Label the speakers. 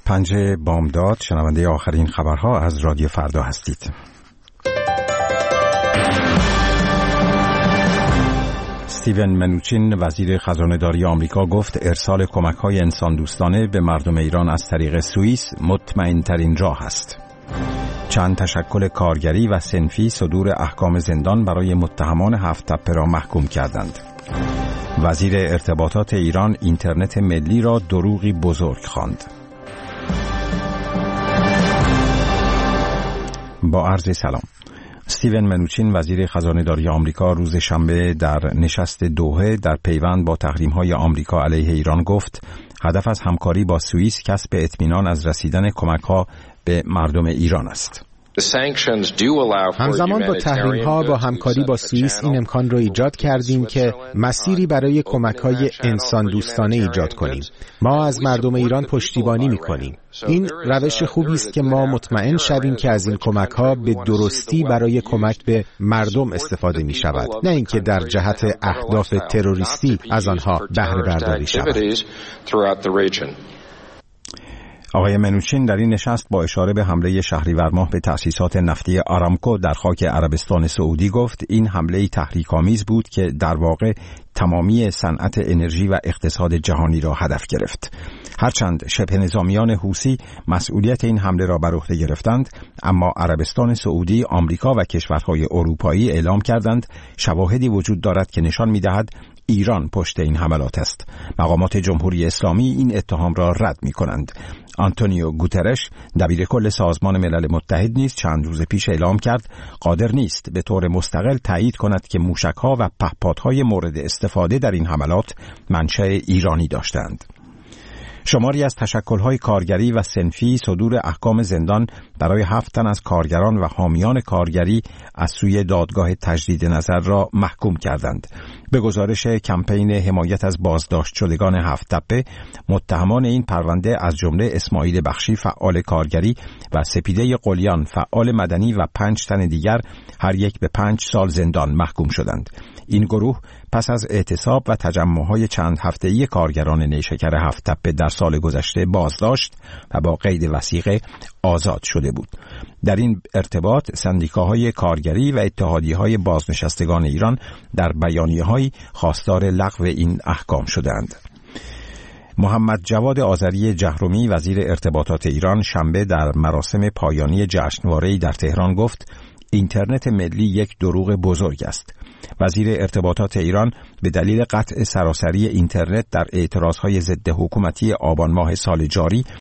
Speaker 1: پنجه بامداد، شنونده آخرین خبرها از رادیو فردا هستید. استیون منوچین وزیر خزانه‌داری آمریکا گفت ارسال کمک‌های انسان‌دوستانه به مردم ایران از طریق سوئیس مطمئن‌ترین راه است. چند تشکل کارگری و صنفی صدور احکام زندان برای متهمان 7 تپه را محکوم کردند. وزیر ارتباطات ایران اینترنت ملی را دروغی بزرگ خواند. با عرض سلام. استیون منوچین وزیر خزانه‌داری آمریکا روز شنبه در نشست دوحه در پیوند با تحریم‌های آمریکا علیه ایران گفت هدف از همکاری با سوئیس کسب اطمینان از رسیدن کمک‌ها به مردم ایران است.
Speaker 2: همزمان با تحریم‌ها با همکاری با سوئیس این امکان را ایجاد کردیم که مسیری برای کمک‌های انسان دوستانه ایجاد کنیم. ما از مردم ایران پشتیبانی می‌کنیم. این روش خوبی است که ما مطمئن شویم که از این کمک‌ها به درستی برای کمک به مردم استفاده می‌شود، نه اینکه در جهت اهداف تروریستی از آنها بهره برداری شود.
Speaker 1: آقای منوچین در این نشست با اشاره به حمله شهریور ماه به تأسیسات نفتی آرامکو در خاک عربستان سعودی گفت این حمله تحریک‌آمیز بود که در واقع تمامی صنعت انرژی و اقتصاد جهانی را هدف گرفت. هرچند شبه نظامیان حوثی مسئولیت این حمله را بر عهده گرفتند، اما عربستان سعودی، آمریکا و کشورهای اروپایی اعلام کردند شواهدی وجود دارد که نشان می‌دهد ایران پشت این حملات است. مقامات جمهوری اسلامی این اتهام را رد می‌کنند. آنتونیو گوترش دبیر کل سازمان ملل متحد نیز چند روز پیش اعلام کرد قادر نیست به طور مستقل تایید کند که موشک‌ها و پهپادهای مورد استفاده در این حملات منشأ ایرانی داشتند. شماری از تشکل‌های کارگری و صنفی صدور احکام زندان برای 7 تن از کارگران و حامیان کارگری از سوی دادگاه تجدید نظر را محکوم کردند. به گزارش کمپین حمایت از بازداشت شدگان 7 تپه، متهمان این پرونده از جمله اسماعیل بخشی فعال کارگری و سپیده قلیان فعال مدنی و 5 تن دیگر هر یک به 5 سال زندان محکوم شدند. این گروه پس از اعتصاب و تجمع‌های چند هفته‌ای کارگران نیشکر 7 تپه در سال گذشته بازداشت و با قید وثیقه آزاد شده بود. در این ارتباط سندیکاهای کارگری و اتحادیه‌های بازنشستگان ایران در بیانیه‌های خواستار لغو این احکام شدند. محمد جواد آذری جهرمی وزیر ارتباطات ایران شنبه در مراسم پایانی جشنواره‌ای در تهران گفت اینترنت ملی یک دروغ بزرگ است. وزیر ارتباطات ایران به دلیل قطع سراسری اینترنت در اعتراضهای ضد حکومتی آبان ماه سال جاری